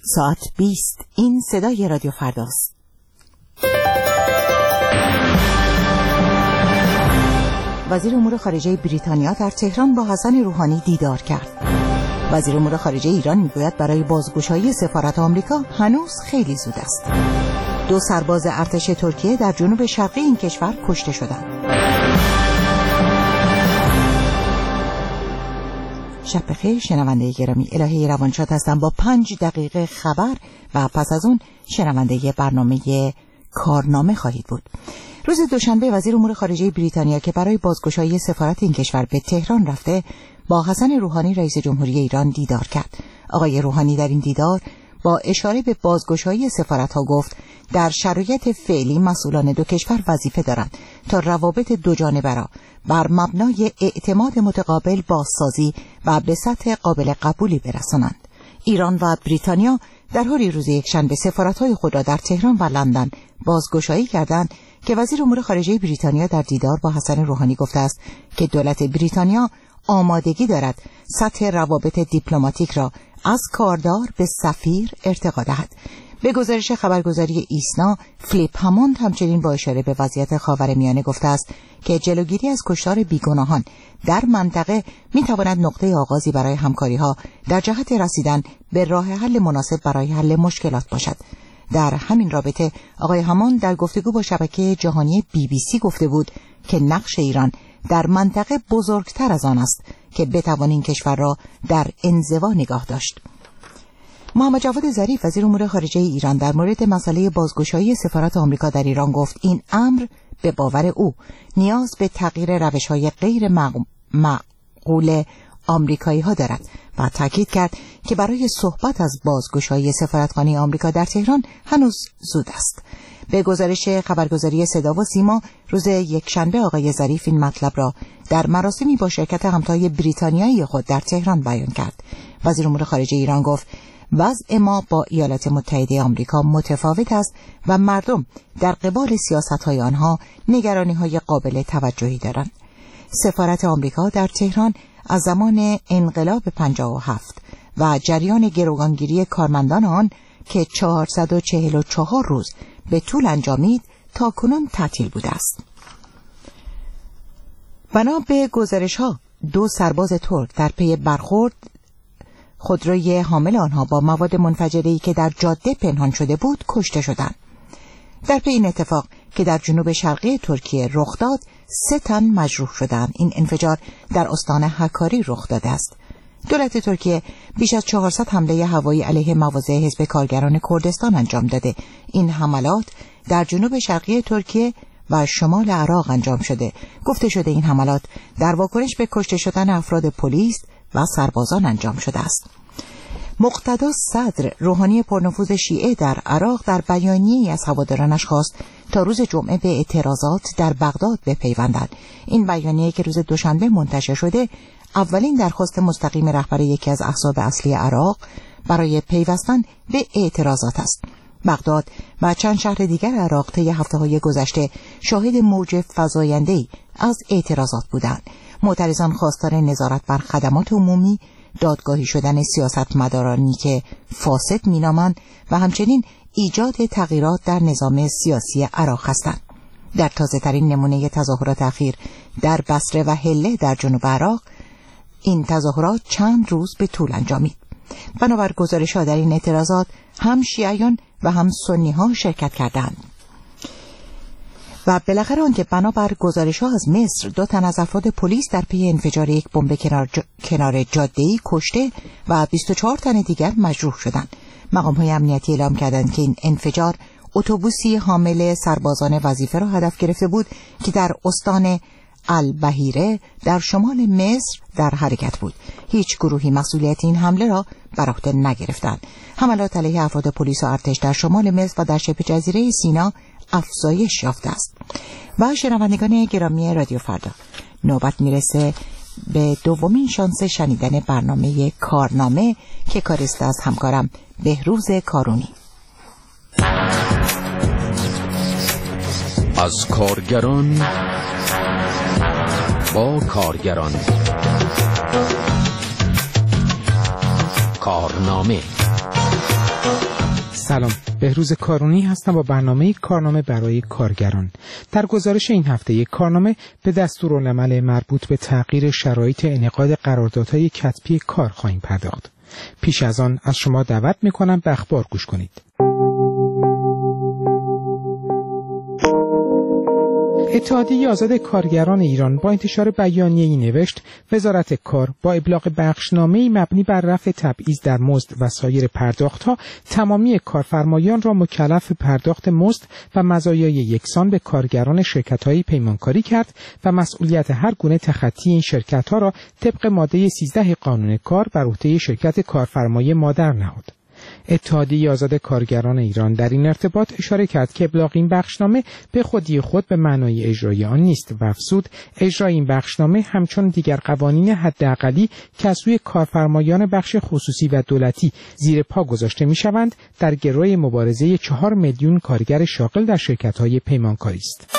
ساعت 20. این صدای رادیو فرداست. وزیر امور خارجه بریتانیا در تهران با حسن روحانی دیدار کرد. وزیر امور خارجه ایران میگوید برای بازگشایی سفارت آمریکا هنوز خیلی زود است. 2 سرباز ارتش ترکیه در جنوب شرقی این کشور کشته شدند. شب بخیر شنونده گرامی، الهه روانشاد هستم با 5 دقیقه خبر و پس از اون شنونده برنامه کارنامه خواهید بود. روز دوشنبه وزیر امور خارجه بریتانیا که برای بازگشایی سفارت این کشور به تهران رفته با حسن روحانی رئیس جمهوری ایران دیدار کرد. آقای روحانی در این دیدار با اشاره به بازگشایی سفارت‌ها گفت در شرایط فعلی مسئولان 2 کشور وظیفه دارند تا روابط دوجانبه را بر مبنای اعتماد متقابل بازسازی و به سطح قابل قبولی برسانند. ایران و بریتانیا در حالی روز یکشنبه سفارت‌های خود را در تهران و لندن بازگشایی کردند که وزیر امور خارجه بریتانیا در دیدار با حسن روحانی گفته است که دولت بریتانیا آمادگی دارد سطح روابط دیپلماتیک را از کاردار به سفیر ارتقا دهد. به گزارش خبرگزاری ایسنا، فلیپ هاموند همچنین با اشاره به وضعیت خاورمیانه گفته است که جلوگیری از کشتار بیگناهان در منطقه میتواند نقطه آغازی برای همکاری‌ها در جهت رسیدن به راه حل مناسب برای حل مشکلات باشد. در همین رابطه آقای هاموند در گفتگو با شبکه جهانی BBC گفته بود که نقش ایران در منطقه بزرگتر از آن است که بتوان این کشور را در انزوا نگاه داشت. محمد جواد ظریف وزیر امور خارجه ایران در مورد مسئله بازگشایی سفارت آمریکا در ایران گفت این امر به باور او نیاز به تغییر روش‌های غیر معقول آمریکایی‌ها دارد و تاکید کرد که برای صحبت از بازگشایی سفارتخانه آمریکا در تهران هنوز زود است. به گزارش خبرگزاری صدا و سیما روز یکشنبه آقای ظریف این مطلب را در مراسمی با شرکت همتای بریتانیایی خود در تهران بیان کرد. وزیر امور خارجه ایران گفت وضع ما با ایالات متحده آمریکا متفاوت است و مردم در قبال سیاست‌های آنها نگرانی‌های قابل توجهی دارند. سفارت آمریکا در تهران از زمان انقلاب 57 و جریان گروگانگیری کارمندان آن که 444 روز به طول انجامید تاکنون تعطیل بوده است. بنا به گزارش‌ها 2 سرباز ترک در پی برخورد خودروی حامل آنها با مواد منفجره‌ای که در جاده پنهان شده بود کشته شدند. در پی این اتفاق که در جنوب شرقی ترکیه رخ داد 3 تن مجروح شدند. این انفجار در استان هکاری رخ داده است. دولت ترکیه بیش از 400 حمله هوایی علیه مواضع حزب کارگران کردستان انجام داده. این حملات در جنوب شرقی ترکیه و شمال عراق انجام شده. گفته شده این حملات در واکنش به کشته شدن افراد پلیس و سربازان انجام شده است. مقتدا صدر روحانی پرنفوذ شیعه در عراق در بیانیه‌ای از هوادارانش خواست تا روز جمعه به اعتراضات در بغداد بپیوندند. این بیانیه که روز دوشنبه منتشر شده اولین درخواست مستقیم رهبر یکی از احزاب اصلی عراق برای پیوستن به اعتراضات است. بغداد و چند شهر دیگر عراق طی هفته‌های گذشته شاهد موج فزاینده‌ای از اعتراضات بودند. معترضان خواستار نظارت بر خدمات عمومی، دادگاهی شدن سیاستمدارانی که فاسد مینامند و همچنین ایجاد تغییرات در نظام سیاسی عراق هستند. در تازه‌ترین نمونه تظاهرات اخیر در بصره و حله در جنوب عراق این تظاهرات چند روز به طول انجامید. بنابر گزارش‌ها در این اعتراضات هم شیعیان و هم سنی‌ها شرکت کردند. و بالاخره آنکه بنابر گزارش‌ها از مصر 2 تن از افراد پلیس در پی انفجار یک بمب کنار جاده‌ای کشته و 24 تن دیگر مجروح شدند. مقام‌های امنیتی اعلام کردند که این انفجار اتوبوسی حامل سربازان وظیفه را هدف گرفته بود که در استان البحیره در شمال مصر در حرکت بود. هیچ گروهی مسئولیت این حمله را بر عهده نگرفتند. حملات علیه افراد پلیس و ارتش در شمال مصر و در شبه جزیره سینا افزایش یافته است. و شنوندگان گرامی رادیو فردا، نوبت میرسه به دومین شانس شنیدن برنامه کارنامه که کاریست از همکارم بهروز کارونی. از کارگران با کارگران، کارنامه. سلام، بهروز کارونی هستم با برنامه کارنامه برای کارگران. در گزارش این هفته کارنامه به دستورالعمل مربوط به تغییر شرایط انعقاد قراردادهای کتبی کار خواهیم پرداخت. پیش از آن از شما دعوت می‌کنم به اخبار گوش کنید. اتحادیه آزاد کارگران ایران با انتشار بیانیه‌ای نوشت وزارت کار با ابلاغ بخشنامه‌ای مبنی بر رفع تبعیض در مزد و سایر پرداخت‌ها تمامی کارفرمایان را مکلف پرداخت مزد و مزایای یکسان به کارگران شرکت‌های پیمانکاری کرد و مسئولیت هر گونه تخطی این شرکت‌ها را طبق ماده 13 قانون کار بر عهده شرکت کارفرمای مادر نهاد. اتحادیه آزاد کارگران ایران در این ارتباط اشاره کرد که ابلاغ این بخشنامه به خودی خود به معنای اجرای آن نیست و افزود اجرای این بخشنامه همچون دیگر قوانین حداقلی که از سوی کارفرمایان بخش خصوصی و دولتی زیر پا گذاشته می‌شوند در گروه مبارزه 4 میلیون کارگر شاغل در شرکت‌های پیمانکاری است.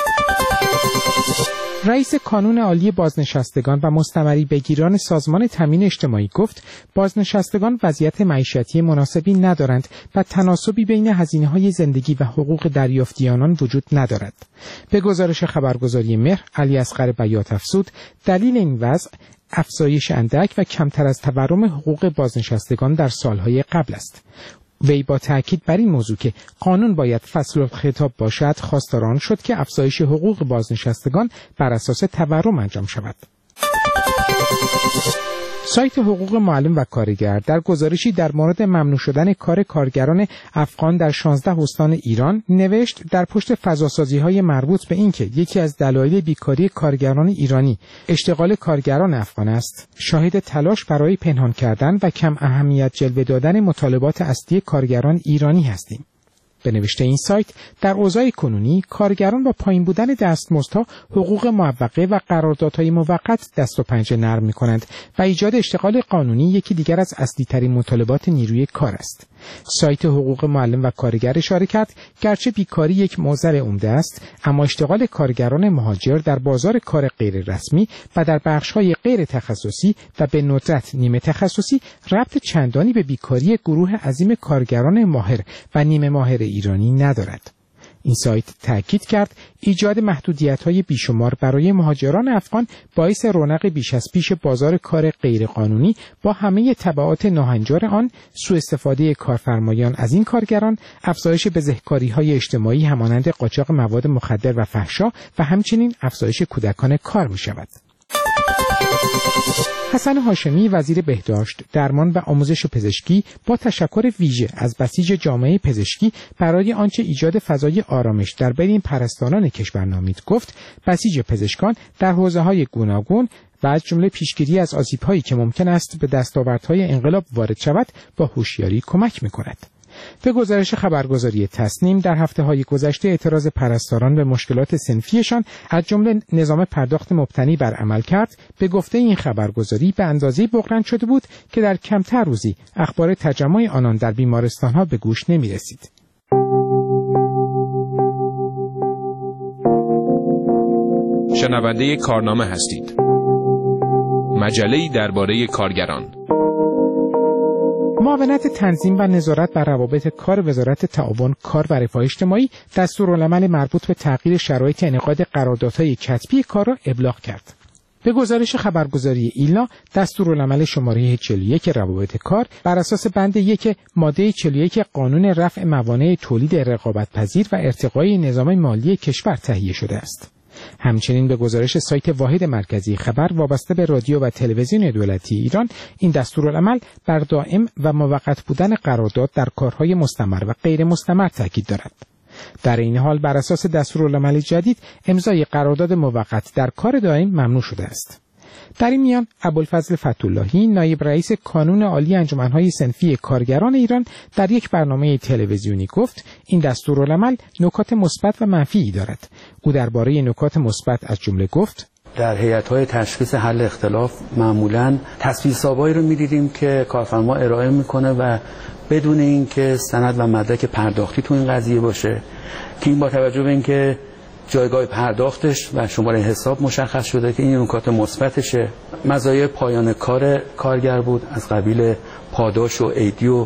رئیس کانون عالی بازنشستگان و مستمری بگیران سازمان تامین اجتماعی گفت بازنشستگان وضعیت معیشتی مناسبی ندارند و تناسبی بین هزینه‌های زندگی و حقوق دریافتی آنان وجود ندارد. به گزارش خبرگزاری مهر، علی اصغر بیات افزود دلیل این وضع افزایش اندک و کمتر از تورم حقوق بازنشستگان در سالهای قبل است. وی با تأکید بر این موضوع که قانون باید فصل الخطاب باشد خواستار آن شد که افزایش حقوق بازنشستگان بر اساس تورم انجام شود. سایت حقوق معلم و کارگر در گزارشی در مورد ممنوع شدن کار کارگران افغان در 16 استان ایران نوشت در پشت فضاسازی‌های مربوط به اینکه یکی از دلایل بیکاری کارگران ایرانی اشتغال کارگران افغان است، شاهد تلاش برای پنهان کردن و کم اهمیت جلوه دادن مطالبات اصلی کارگران ایرانی هستیم. به نوشته این سایت در اوضاع کنونی کارگران با پایین بودن دستمزدها حقوق معوقه و قراردادهای موقت دست و پنجه نرم می‌کنند و ایجاد اشتغال قانونی یکی دیگر از اصلی ترین مطالبات نیروی کار است. سایت حقوق معلم و کارگر اشاره کرد گرچه بیکاری یک معضل عمده است، اما اشتغال کارگران مهاجر در بازار کار غیر رسمی و در بخش‌های غیر تخصصی و به ندرت نیمه تخصصی ربط چندانی به بیکاری گروه عظیم کارگران ماهر و نیمه ماهر ایرانی ندارد. این سایت تأکید کرد ایجاد محدودیت‌های بیشمار برای مهاجران افغان باعث رونق بیش از پیش بازار کار غیرقانونی با همه تبعات ناهنجار آن، سوء استفاده کارفرمایان از این کارگران، افزایش بزهکاری‌های اجتماعی همانند قاچاق مواد مخدر و فحشا و همچنین افزایش کودکان کار می‌شود. حسن هاشمی وزیر بهداشت، درمان و آموزش پزشکی با تشکر ویژه از بسیج جامعه پزشکی برای آنچه ایجاد فضای آرامش در بین پرستاران کشور نامید گفت بسیج پزشکان در حوزه‌های گوناگون و از جمله پیشگیری از آسیب‌هایی که ممکن است به دستاوردهای انقلاب وارد شود با هوشیاری کمک می‌کند. به گزارش خبرگزاری تصنیم در هفته‌های گذشته اعتراض پرستاران به مشکلات صنفیشان از جمله نظام پرداخت مبتنی بر عملکرد به گفته این خبرگزاری به اندازه‌ای بغرند شده بود که در کمتر روزی اخبار تجمع آنان در بیمارستان‌ها به گوش نمی‌رسید. شنونده کارنامه هستید. مجله‌ای درباره کارگران. معاونت تنظیم و نظارت بر روابط کار وزارت تعاون کار و رفاه اجتماعی دستورالعمل مربوط به تغییر شرایط انعقاد قراردادهای کتبی کار را ابلاغ کرد. به گزارش خبرگزاری ایلنا دستورالعمل شماره 41 روابط کار بر اساس بند 1 ماده 41 قانون رفع موانع تولید رقابت‌پذیر و ارتقای نظام مالی کشور تهیه شده است. همچنین به گزارش سایت واحد مرکزی خبر وابسته به رادیو و تلویزیون دولتی ایران این دستورالعمل بر دائم و موقت بودن قرارداد در کارهای مستمر و غیر مستمر تاکید دارد. در این حال بر اساس دستورالعمل جدید امضای قرارداد موقت در کار دائم ممنوع شده است. در این میان ابوالفضل فتح‌اللهی نایب رئیس کانون عالی انجمن‌های صنفی کارگران ایران در یک برنامه تلویزیونی گفت این دستورالعمل نکات مثبت و منفی دارد. او درباره نکات مثبت از جمله گفت در هیئت‌های تشخیص حل اختلاف معمولاً تصویرسازی رو می‌دیدیم که کارفرما ارائه می‌کنه و بدون اینکه سند و مدرک پرداختی تو این قضیه باشه که این با توجه به اینکه جایگاه پرداختش و شماره حساب مشخص شده که این نکات مثبتشه. مزایای پایان کار کارگر بود از قبیل پاداش و عیدی و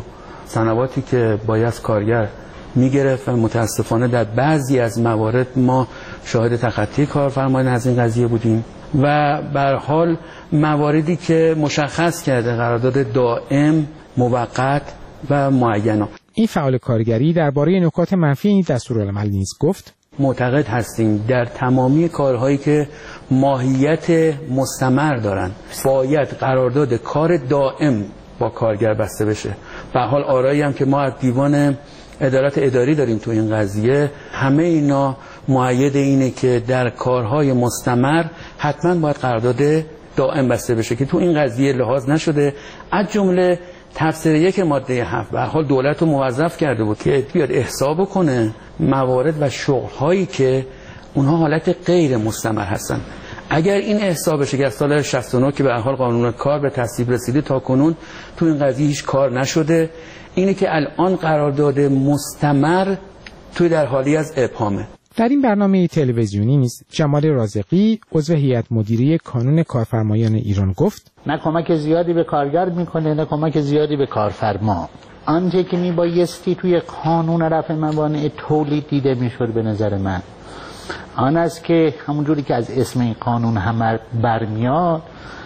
سنواتی که باید کارگر میگرفت و متاسفانه در بعضی از موارد ما شاهد تخطی کارفرمایان از این قضیه بودیم و به هر حال مواردی که مشخص کرده قرارداد دائم، موقت و معینه. این فعال کارگری درباره نکات منفی این دستورالعمل نیز گفت: معتقد هستیم در تمامی کارهایی که ماهیت مستمر دارن باید قرارداد کار دائم با کارگر بسته بشه. به حال آرایی هم که ما از دیوان عدالت اداری داریم تو این قضیه، همه اینا مؤید اینه که در کارهای مستمر حتما باید قرارداد دائم بسته بشه که تو این قضیه لحاظ نشده. از جمله تفسیر 1 ماده 7 به حال دولت رو موظف کرده بود که بیاد احصا کنه موارد و شغل‌هایی که اونها حالت غیر مستمر هستن. اگر این احصا بشه که از سال 69 که به حال قانون کار به تصویب رسیده تا کنون تو این قضیه هیچ کار نشده، اینه که الان قرارداد مستمر توی در حالی از ابهامه. در این برنامه تلویزیونی نیز جمال رازقی عضو هیئت مدیره کانون کارفرمایان ایران گفت: نه کمک زیادی به کارگر میکنه نه کمک زیادی به کارفرما. آنچه که میبایستی توی قانون رفع موانع تولید دیده میشد به نظر من آن است که همونجوری که از اسم این قانون هم برمیاد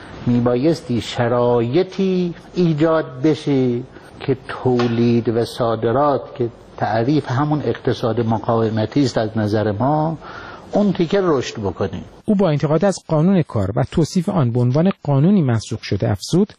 میبایستی شرایطی ایجاد بشه که تولید و صادرات که تعریف همون اقتصاد مقاومتی است از نظر ما اون تیکه رشد بکنه. او با انتقاد از قانون کار و توصیف آن به عنوان قانونی منسوخ شده افزود: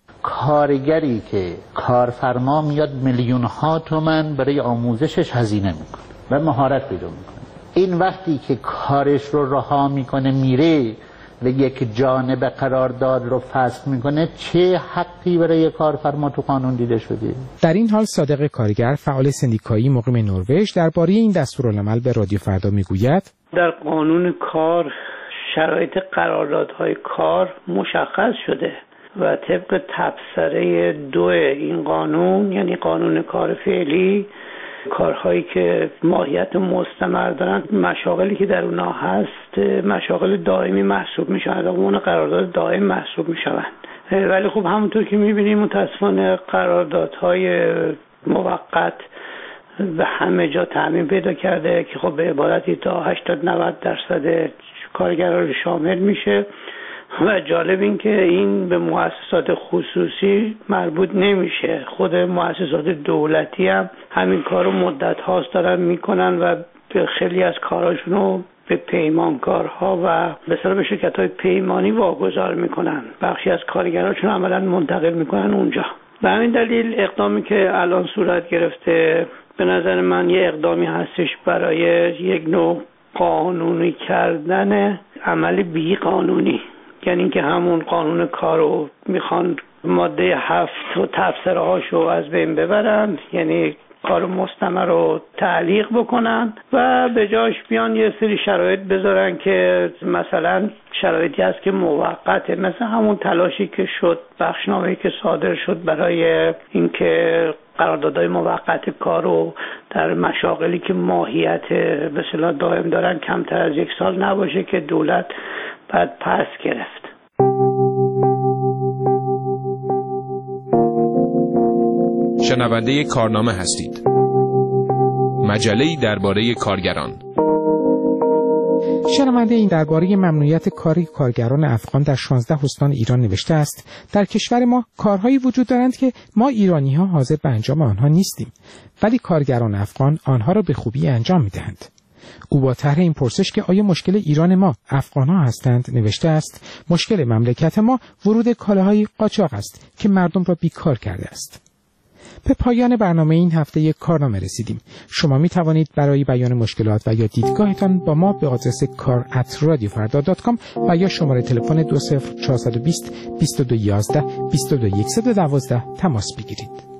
کارگری که کارفرما میاد میلیون ها تومان برای آموزشش هزینه میکنه و مهارت پیدا میکنه، این وقتی که کارش رو رها میکنه میره و یک جانب قرارداد رو فسخ میکنه، چه حقی برای کارفرما تو قانون دیده شده؟ در این حال صادق کارگر فعال سندیکایی مقیم نروژ درباره این دستورالعمل به رادیو فردا میگوید: در قانون کار شرایط قراردادهای کار مشخص شده و طبق تبصره 2 این قانون، یعنی قانون کار فعلی، کارهایی که ماهیت مستمر دارن، مشاغلی که در اونها هست مشاغل دائمی محسوب میشن، اون قرارداد دائم محسوب میشن. ولی خب همونطور که میبینیم متاسفانه قراردادهای موقت به همه جا تعمیم پیدا کرده که خب به عبارتی تا 80-90% کارگرها رو شامل میشه و جالب این که این به مؤسسات خصوصی مربوط نمیشه. خود مؤسسات دولتی هم همین کار رو مدت هاست دارن میکنن و به خیلی از کاراشون رو به پیمانکارها و به شرکت‌های پیمانی واگذار میکنن، بخشی از کارگراشون عملاً منتقل میکنن اونجا. به همین دلیل اقدامی که الان صورت گرفته به نظر من یه اقدامی هستش برای یک نوع قانونی کردن عمل بی قانونی، یعنی اینکه همون قانون کار رو میخوان ماده 7 و تفسیره هاشو از بین ببرن، یعنی کار مستمر رو تعلیق بکنن و به جاش بیان یه سری شرایط بذارن که مثلا شرایطی هست که موقته، مثل همون تلاشی که شد، بخشنامه‌ای که صادر شد برای اینکه قراردادهای موقت کار رو در مشاغلی که ماهیت به اصطلاح دائم دارن کمتر از 1 سال نباشه که دولت بعد پس گرفت. شنونده کارنامه هستید. مجله‌ای درباره کارگران. شنونده این درباره ممنوعیت کاری کارگران افغان در 16 استان ایران نوشته است: در کشور ما کارهایی وجود دارند که ما ایرانی‌ها حاضر به انجام آنها نیستیم، ولی کارگران افغان آنها را به خوبی انجام می‌دهند. او با طرح این پرسش که آیا مشکل ایران ما افغان‌ها هستند نوشته است: مشکل مملکت ما ورود کالاهای قاچاق است که مردم را بیکار کرده است. به پایان برنامه این هفته یک کارنامه رسیدیم. شما می توانید برای بیان مشکلات و یا دیدگاهتان با ما به آدرس kar@radiofarda.com و یا شماره تلفن 20420 2211 22112 تماس بگیرید.